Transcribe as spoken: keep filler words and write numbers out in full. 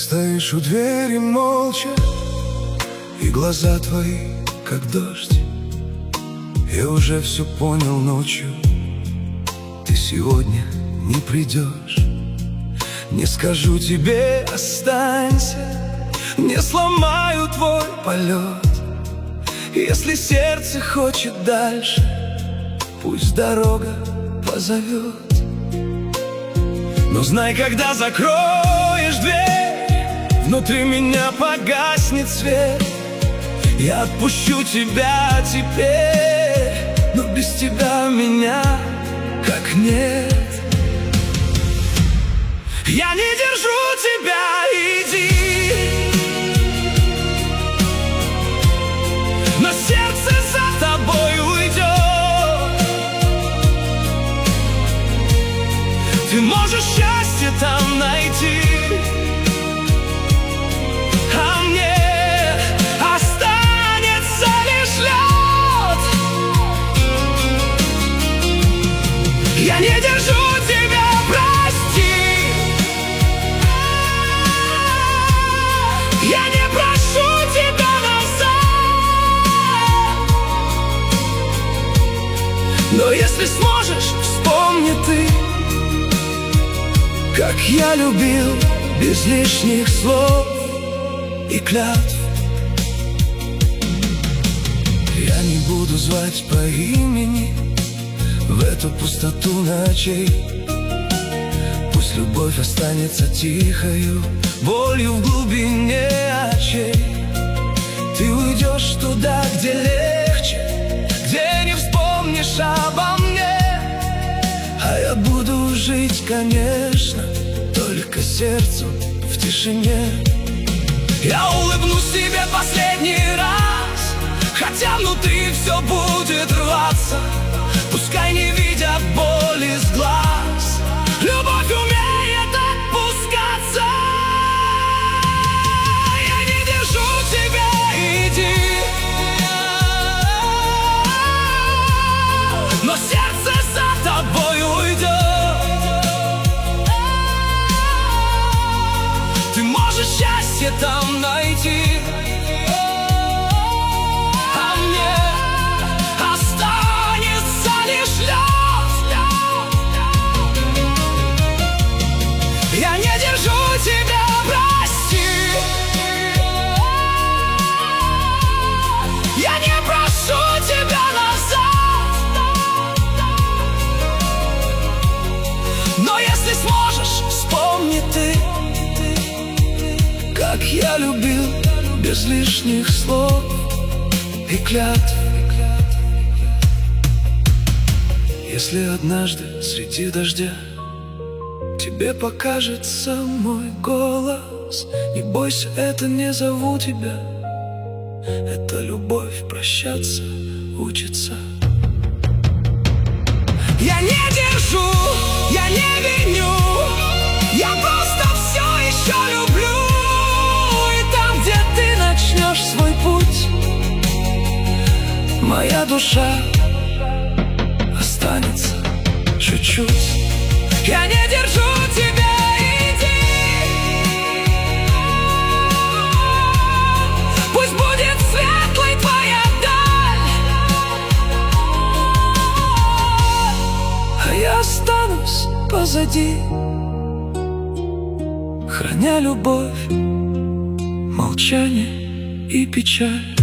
стоишь у двери молча, и глаза твои, как дождь. Я уже все понял ночью, ты сегодня не придешь. Не скажу тебе останься, не сломаю твой полет. Если сердце хочет дальше, пусть дорога позовет. Но знай, когда закроешь дверь, внутри меня погаснет свет. Я отпущу тебя теперь, но без тебя меня как нет. Я не держу тебя, иди, но сердце за тобой уйдет. Ты можешь счастье там найти, а мне останется лишь лед. Я не держу тебя, прости. Я не прошу тебя назад, но если сможешь, вспомни ты, как я любил без лишних слов и клятв. Я не буду звать по имени в эту пустоту ночей. Пусть любовь останется тихою болью в глубине очей. Ты уйдешь туда, где легче, где не вспомнишь обо мне. А я буду жить, конечно, только сердцу в тишине. Я улыбнусь тебе последний раз, хотя внутри все будет рваться. Пускай не видят боли с глаз, любовь умеет отпускаться. Я не держу тебя, иди, но сердце за тобой уйдет. Ты можешь счастье там найти, а мне останется лишь лед. Я не держу тебя, прости. Я не прошу тебя назад, но если сможешь, вспомни ты, как я любил без лишних слов и клятв. Если однажды среди дождя тебе покажется мой голос, не бойся, это не зову тебя, это любовь прощаться учится. Я не держу, я не виню, я просто все еще люблю. И там, где ты начнешь свой путь, моя душа останется чуть-чуть. Я не держу тебя, иди, пусть будет светлой твоя даль, а я останусь позади, храня любовь, молчание и печаль.